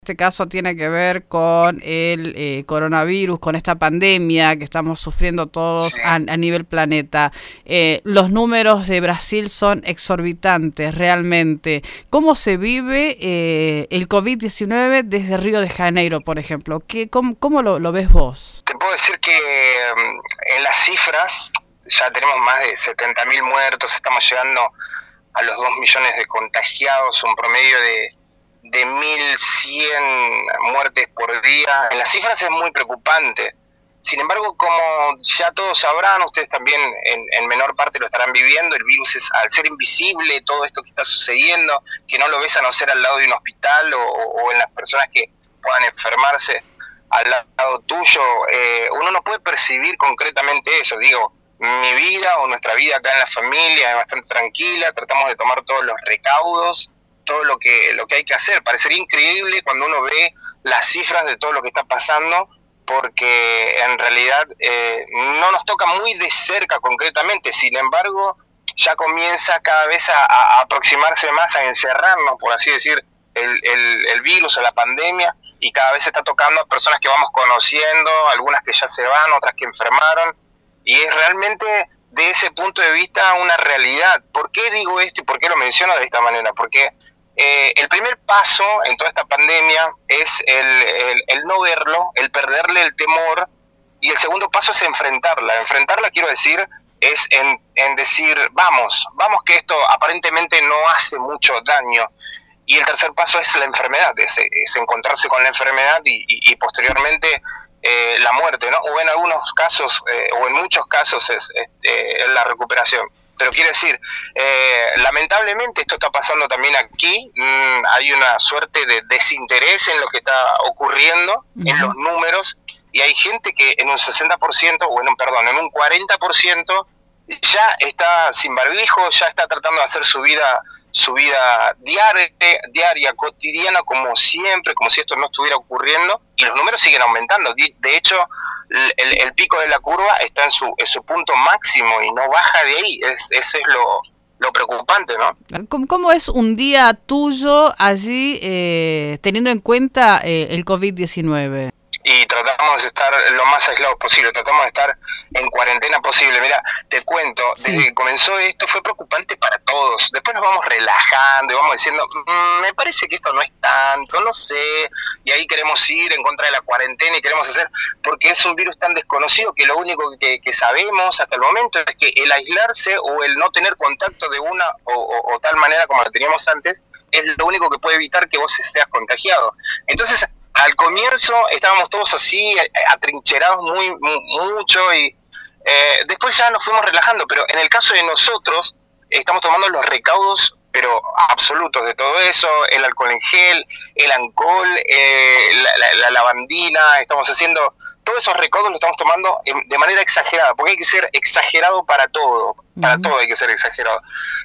Este caso tiene que ver con el coronavirus, con esta pandemia que estamos sufriendo todos a nivel planeta. Los números de Brasil son exorbitantes, realmente. ¿Cómo se vive el COVID-19 desde Río de Janeiro, por ejemplo? ¿Cómo lo ves vos? Te puedo decir que en las cifras ya tenemos más de 70.000 muertos, estamos llegando a los 2 millones de contagiados, un promedio de 1.100 muertes por día. En las cifras es muy preocupante. Sin embargo, como ya todos sabrán, ustedes también en menor parte lo estarán viviendo, el virus es, al ser invisible, todo esto que está sucediendo, que no lo ves a no ser al lado de un hospital o en las personas que puedan enfermarse al lado tuyo, uno no puede percibir concretamente eso. Digo, mi vida o nuestra vida acá en la familia es bastante tranquila, tratamos de tomar todos los recaudos, todo lo que hay que hacer. Parecería increíble cuando uno ve las cifras de todo lo que está pasando, porque en realidad no nos toca muy de cerca concretamente. Sin embargo, ya comienza cada vez a aproximarse más, a encerrarnos, por así decir, el virus o la pandemia, y cada vez está tocando a personas que vamos conociendo, algunas que ya se van, otras que enfermaron, y es realmente de ese punto de vista una realidad. ¿Por qué digo esto y por qué lo menciono de esta manera? Porque el primer paso en toda esta pandemia es el no verlo, el perderle el temor, y el segundo paso es enfrentarla. Enfrentarla, quiero decir, es en decir, vamos que esto aparentemente no hace mucho daño. Y el tercer paso es la enfermedad, es encontrarse con la enfermedad y posteriormente la muerte, ¿no? O en algunos casos, o en muchos casos es la recuperación. Pero quiero decir, lamentablemente esto está pasando también aquí. Hay una suerte de desinterés en lo que está ocurriendo, en los números, y hay gente que en un 60%, o en un 40% ya está sin barbijo, ya está tratando de hacer su vida diaria, cotidiana, como siempre, como si esto no estuviera ocurriendo, y los números siguen aumentando. De hecho, el pico de la curva está en su punto máximo y no baja de ahí. Eso es lo preocupante, ¿no? ¿Cómo es un día tuyo allí, teniendo en cuenta el COVID-19? Y tratamos de estar lo más aislados posible, tratamos de estar en cuarentena posible. Mira, te cuento, desde que comenzó esto fue preocupante para todos. Después nos vamos relajando y vamos diciendo, me parece que esto no es tanto, no sé, y ahí queremos ir en contra de la cuarentena y queremos hacer, porque es un virus tan desconocido que lo único que sabemos hasta el momento es que el aislarse o el no tener contacto de una o tal manera como lo teníamos antes es lo único que puede evitar que vos seas contagiado. Entonces, al comienzo estábamos todos así, atrincherados mucho, y después ya nos fuimos relajando, pero en el caso de nosotros estamos tomando los recaudos, pero absolutos de todo eso, el alcohol en gel, el alcohol, la lavandina, estamos haciendo, todos esos recaudos los estamos tomando de manera exagerada, porque hay que ser exagerado para todo hay que ser exagerado.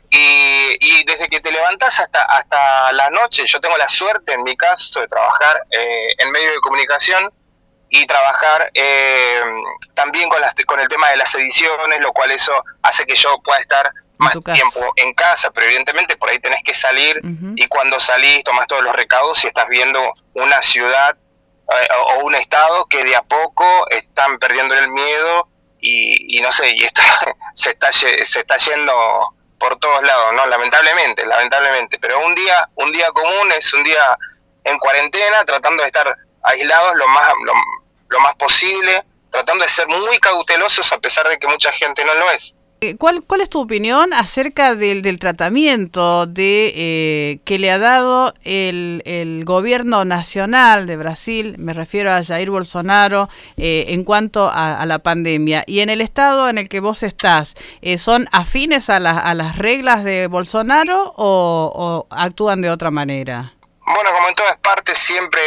Y desde que te levantás hasta la noche, yo tengo la suerte en mi caso de trabajar en medios de comunicación y trabajar también con el tema de las ediciones, lo cual eso hace que yo pueda estar más tiempo en casa, pero evidentemente por ahí tenés que salir, y cuando salís tomás todos los recaudos y estás viendo una ciudad o un estado que de a poco están perdiendo el miedo y no sé, y esto se está yendo por todos lados, ¿no? Lamentablemente, pero un día común es un día en cuarentena, tratando de estar aislados lo más posible, tratando de ser muy cautelosos a pesar de que mucha gente no lo es. ¿Cuál es tu opinión acerca del tratamiento que le ha dado el gobierno nacional de Brasil, me refiero a Jair Bolsonaro, en cuanto a la pandemia? Y en el estado en el que vos estás, ¿son afines a las reglas de Bolsonaro o actúan de otra manera? Bueno, como en todas partes siempre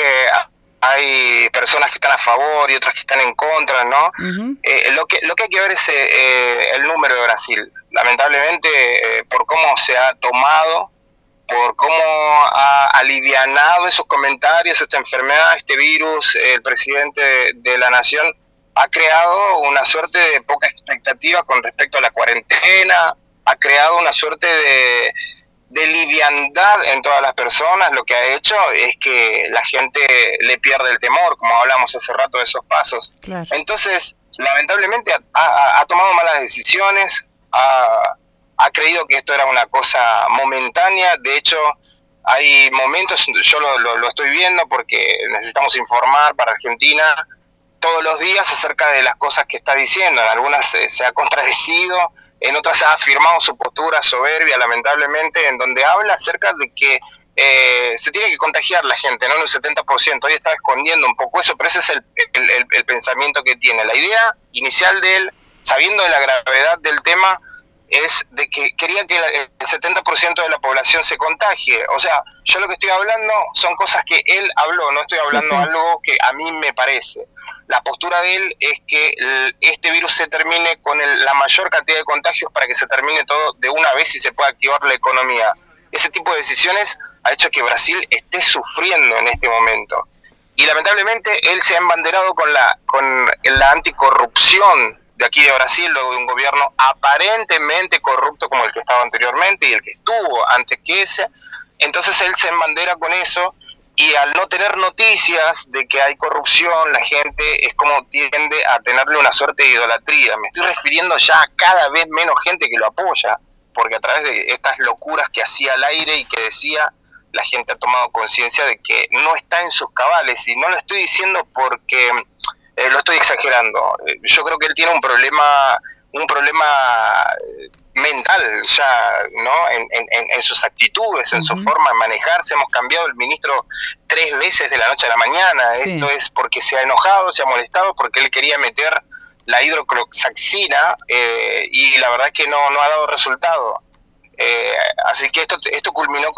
hay personas que están a favor y otras que están en contra, ¿no? Lo que hay que ver es el número de Brasil. Lamentablemente, por cómo se ha tomado, por cómo ha alivianado esos comentarios, esta enfermedad, este virus, el presidente de la nación ha creado una suerte de poca expectativa con respecto a la cuarentena, ha creado una suerte de liviandad en todas las personas, lo que ha hecho es que la gente le pierde el temor, como hablamos hace rato de esos pasos. Claro. Entonces, lamentablemente ha tomado malas decisiones, ha creído que esto era una cosa momentánea. De hecho, hay momentos, yo lo estoy viendo porque necesitamos informar para Argentina todos los días acerca de las cosas que está diciendo. En algunas se ha contradecido, en otras ha afirmado su postura soberbia, lamentablemente, en donde habla acerca de que se tiene que contagiar la gente, ¿no? En un 70%. Hoy está escondiendo un poco eso, pero ese es el pensamiento que tiene. La idea inicial de él, sabiendo de la gravedad del tema, es de que quería que el 70% de la población se contagie. O sea, yo lo que estoy hablando son cosas que él habló, no estoy hablando algo que a mí me parece. La postura de él es que este virus se termine con la mayor cantidad de contagios para que se termine todo de una vez y se pueda activar la economía. Ese tipo de decisiones ha hecho que Brasil esté sufriendo en este momento. Y lamentablemente él se ha embanderado con la anticorrupción de aquí de Brasil, luego de un gobierno aparentemente corrupto como el que estaba anteriormente y el que estuvo antes que ese. Entonces él se embandera con eso, y al no tener noticias de que hay corrupción, la gente es como tiende a tenerle una suerte de idolatría. Me estoy refiriendo ya a cada vez menos gente que lo apoya, porque a través de estas locuras que hacía al aire y que decía, la gente ha tomado conciencia de que no está en sus cabales. Y no lo estoy diciendo porque lo estoy exagerando. Yo creo que él tiene un problema mental ya, ¿no? En sus actitudes, en su forma de manejarse. Hemos cambiado el ministro 3 veces de la noche a la mañana. Sí. Esto es porque se ha enojado, se ha molestado, porque él quería meter la hidrocloxacina y la verdad es que no ha dado resultado. Así que esto culminó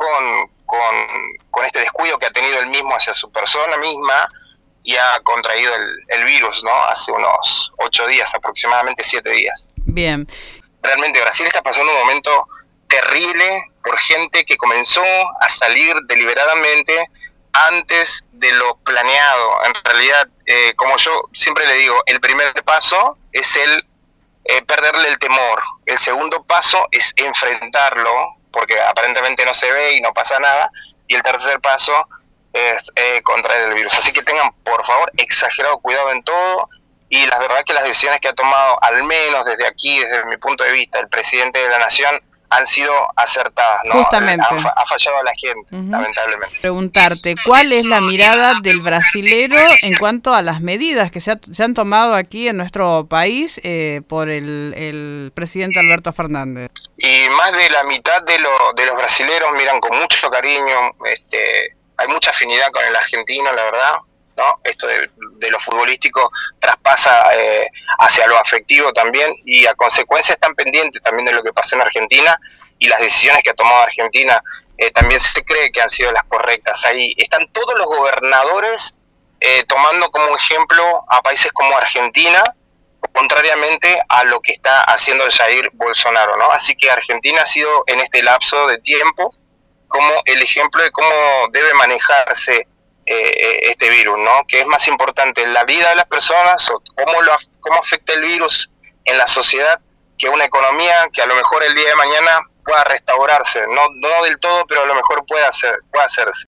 con este descuido que ha tenido él mismo hacia su persona misma, y ha contraído el virus, ¿no? Hace unos 8 días, aproximadamente 7 días. Bien. Realmente Brasil está pasando un momento terrible por gente que comenzó a salir deliberadamente antes de lo planeado. En realidad, como yo siempre le digo, el primer paso es perderle el temor. El segundo paso es enfrentarlo, porque aparentemente no se ve y no pasa nada. Y el tercer paso es contraer el virus. Así que tengan, por favor, exagerado cuidado en todo. Y la verdad que las decisiones que ha tomado, al menos desde aquí, desde mi punto de vista, el presidente de la nación, han sido acertadas, ¿no? Justamente. Ha fallado a la gente, lamentablemente. Preguntarte, ¿cuál es la mirada del brasilero en cuanto a las medidas que se han tomado aquí en nuestro país por el presidente Alberto Fernández? Y más de la mitad de los brasileros miran con mucho cariño, hay mucha afinidad con el argentino, la verdad, ¿no? Esto de lo futbolístico traspasa hacia lo afectivo también, y a consecuencia están pendientes también de lo que pasa en Argentina, y las decisiones que ha tomado Argentina también se cree que han sido las correctas. Ahí están todos los gobernadores tomando como ejemplo a países como Argentina, contrariamente a lo que está haciendo el Jair Bolsonaro, ¿no? Así que Argentina ha sido en este lapso de tiempo como el ejemplo de cómo debe manejarse este virus, ¿no? Que es más importante la vida de las personas, o cómo afecta el virus en la sociedad, que una economía que a lo mejor el día de mañana pueda restaurarse, no del todo, pero a lo mejor pueda hacerse.